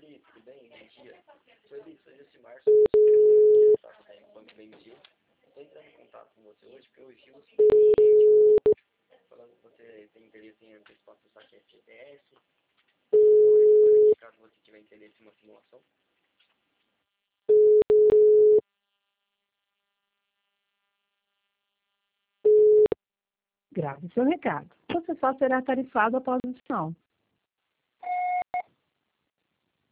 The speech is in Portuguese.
Oi, tudo bem? Bom dia. Sou Josimar, sou consultor do Banco BMG. Estou entrando em contato com você hoje porque eu vi o seguinte, falando que você tem interesse em antecipar seu saque FGTS. Caso você tiver interesse em uma simulação. Grave seu recado. Você só será tarifado após o sinal.